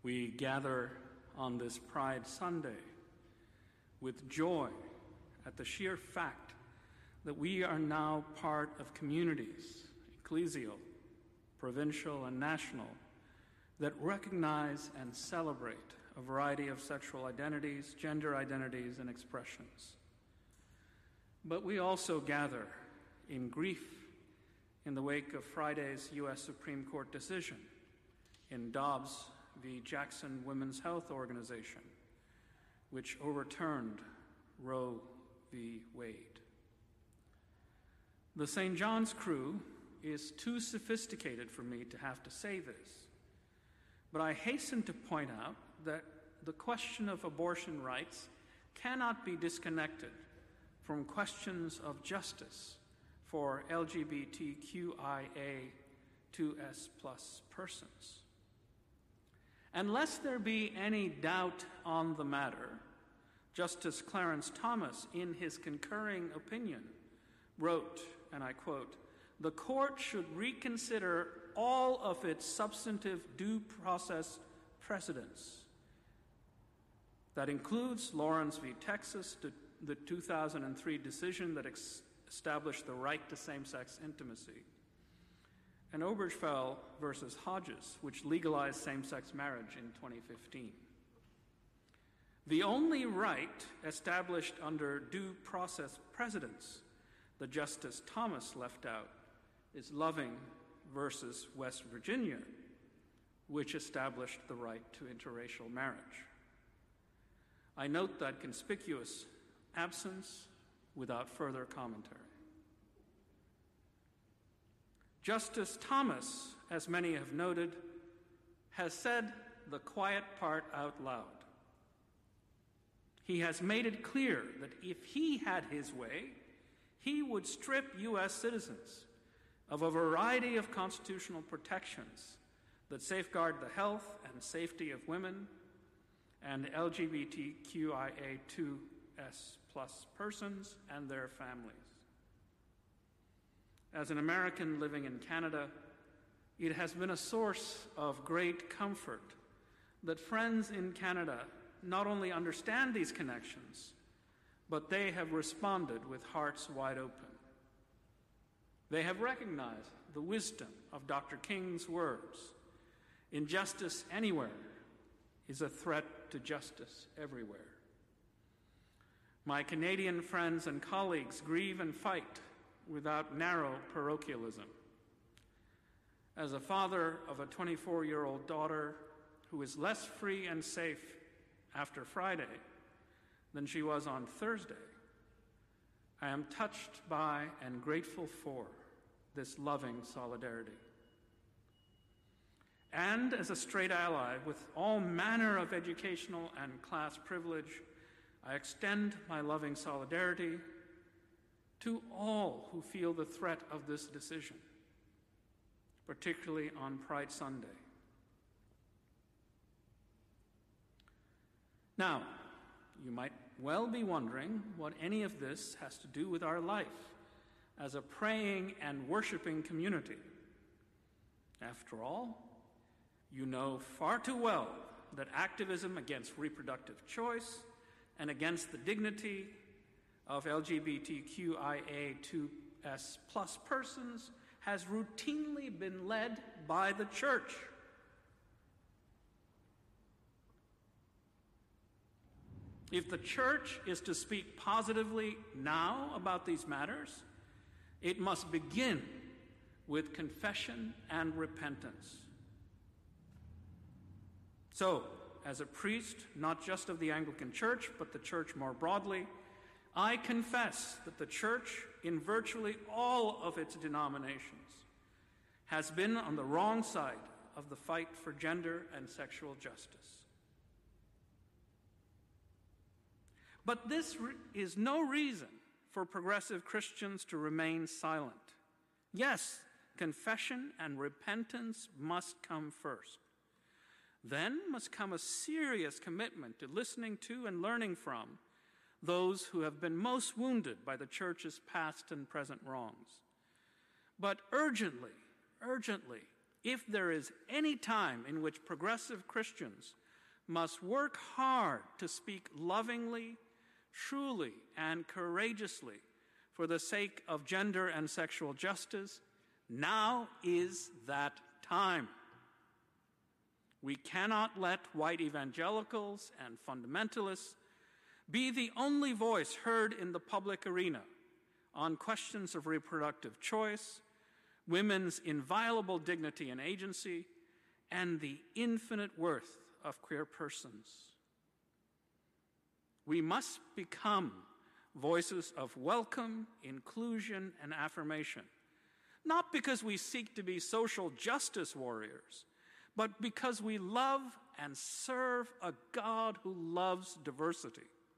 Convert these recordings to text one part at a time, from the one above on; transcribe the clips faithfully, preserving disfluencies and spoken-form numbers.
We gather on this Pride Sunday with joy at the sheer fact that we are now part of communities, ecclesial, provincial, and national, that recognize and celebrate a variety of sexual identities, gender identities, and expressions. But we also gather in grief in the wake of Friday's U S Supreme Court decision in Dobbs v. Jackson Women's Health Organization, which overturned Roe v. Wade. The Saint John's crew is too sophisticated for me to have to say this, but I hasten to point out that the question of abortion rights cannot be disconnected from questions of justice for L G B T Q I A two S plus persons. Unless there be any doubt on the matter, Justice Clarence Thomas, in his concurring opinion, wrote, and I quote, "The court should reconsider all of its substantive due process precedents." That includes Lawrence v. Texas, the two thousand three decision that ex- established the right to same-sex intimacy, and Obergefell versus Hodges, which legalized same-sex marriage in twenty fifteen. The only right established under due process precedents that Justice Thomas left out is Loving versus West Virginia, which established the right to interracial marriage. I note that conspicuous absence without further commentary. Justice Thomas, as many have noted, has said the quiet part out loud. He has made it clear that if he had his way, he would strip U S citizens of a variety of constitutional protections that safeguard the health and safety of women and L G B T Q I A two S plus persons and their families. As an American living in Canada, it has been a source of great comfort that friends in Canada not only understand these connections, but they have responded with hearts wide open. They have recognized the wisdom of Doctor King's words, "Injustice anywhere is a threat to justice everywhere." My Canadian friends and colleagues grieve and fight without narrow parochialism. As a father of a twenty-four-year-old daughter who is less free and safe after Friday than she was on Thursday, I am touched by and grateful for this loving solidarity. And as a straight ally with all manner of educational and class privilege, I extend my loving solidarity to all who feel the threat of this decision, particularly on Pride Sunday. Now, you might well be wondering what any of this has to do with our life as a praying and worshiping community. After all, you know far too well that activism against reproductive choice and against the dignity of L G B T Q I A two S plus persons has routinely been led by the church. If the church is to speak positively now about these matters, it must begin with confession and repentance. So, as a priest, not just of the Anglican Church, but the Church more broadly, I confess that the Church, in virtually all of its denominations, has been on the wrong side of the fight for gender and sexual justice. But this re- is no reason for progressive Christians to remain silent. Yes, confession and repentance must come first. Then must come a serious commitment to listening to and learning from those who have been most wounded by the church's past and present wrongs. But urgently, urgently, if there is any time in which progressive Christians must work hard to speak lovingly, truly, and courageously for the sake of gender and sexual justice, now is that time. We cannot let white evangelicals and fundamentalists be the only voice heard in the public arena on questions of reproductive choice, women's inviolable dignity and agency, and the infinite worth of queer persons. We must become voices of welcome, inclusion, and affirmation, not because we seek to be social justice warriors, but because we love and serve a God who loves diversity.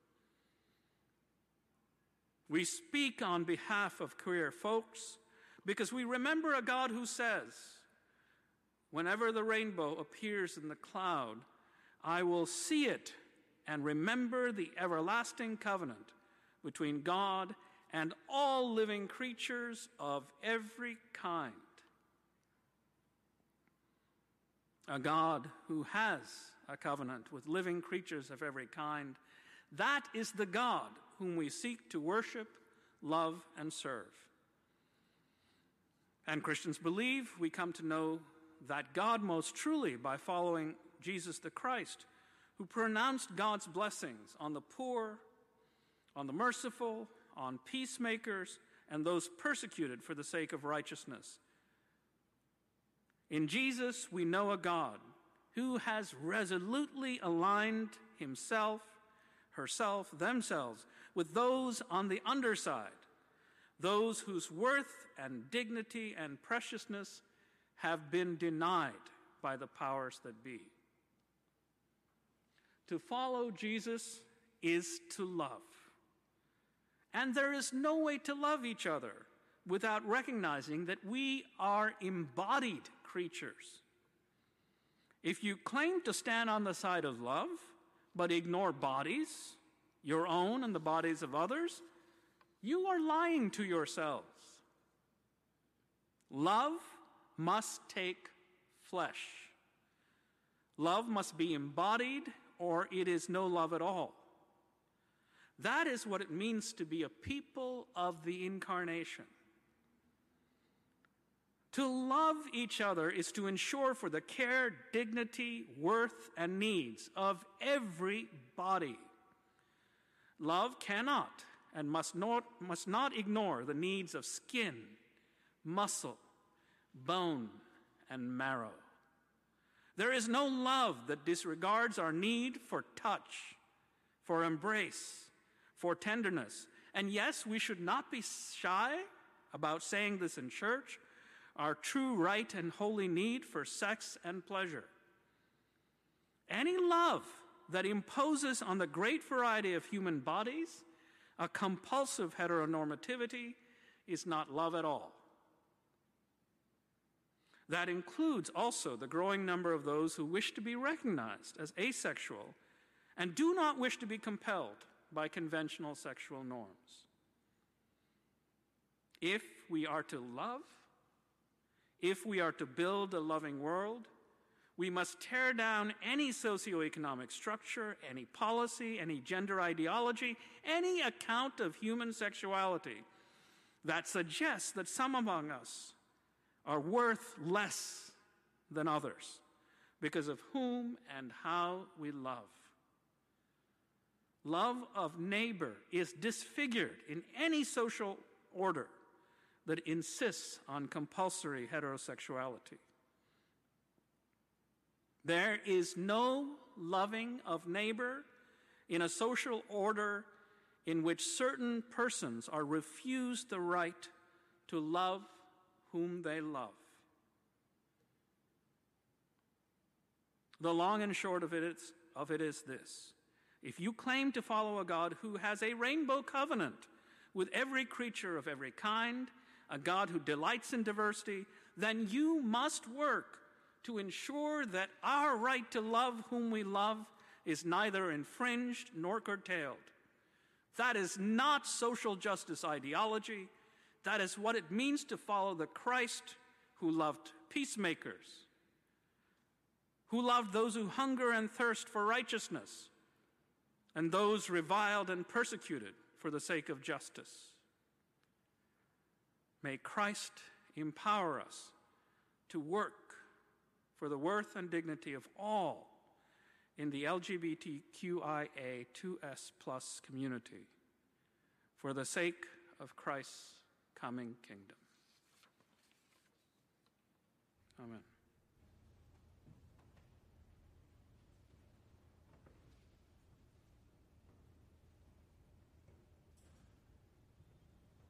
We speak on behalf of queer folks because we remember a God who says, whenever the rainbow appears in the cloud, I will see it and remember the everlasting covenant between God and all living creatures of every kind. A God who has a covenant with living creatures of every kind, that is the God whom we seek to worship, love, and serve. And Christians believe we come to know that God most truly by following Jesus the Christ, who pronounced God's blessings on the poor, on the merciful, on peacemakers, and those persecuted for the sake of righteousness. In Jesus, we know a God who has resolutely aligned himself, herself, themselves with those on the underside, those whose worth and dignity and preciousness have been denied by the powers that be. To follow Jesus is to love. And there is no way to love each other without recognizing that we are embodied creatures. If you claim to stand on the side of love, but ignore bodies, your own and the bodies of others, you are lying to yourselves. Love must take flesh. Love must be embodied, or it is no love at all. That is what it means to be a people of the incarnation. To love each other is to ensure for the care, dignity, worth, and needs of every body. Love cannot and must not, must not ignore the needs of skin, muscle, bone, and marrow. There is no love that disregards our need for touch, for embrace, for tenderness. And yes, we should not be shy about saying this in church, our true right and holy need for sex and pleasure. Any love that imposes on the great variety of human bodies a compulsive heteronormativity is not love at all. That includes also the growing number of those who wish to be recognized as asexual and do not wish to be compelled by conventional sexual norms. If we are to love, if we are to build a loving world, we must tear down any socioeconomic structure, any policy, any gender ideology, any account of human sexuality that suggests that some among us are worth less than others because of whom and how we love. Love of neighbor is disfigured in any social order that insists on compulsory heterosexuality. There is no loving of neighbor in a social order in which certain persons are refused the right to love whom they love. The long and short of it is, of it is this. If you claim to follow a God who has a rainbow covenant with every creature of every kind, a God who delights in diversity, then you must work to ensure that our right to love whom we love is neither infringed nor curtailed. That is not social justice ideology. That is what it means to follow the Christ who loved peacemakers, who loved those who hunger and thirst for righteousness, and those reviled and persecuted for the sake of justice. May Christ empower us to work for the worth and dignity of all in the L G B T Q I A two S plus community, for the sake of Christ's coming kingdom. Amen.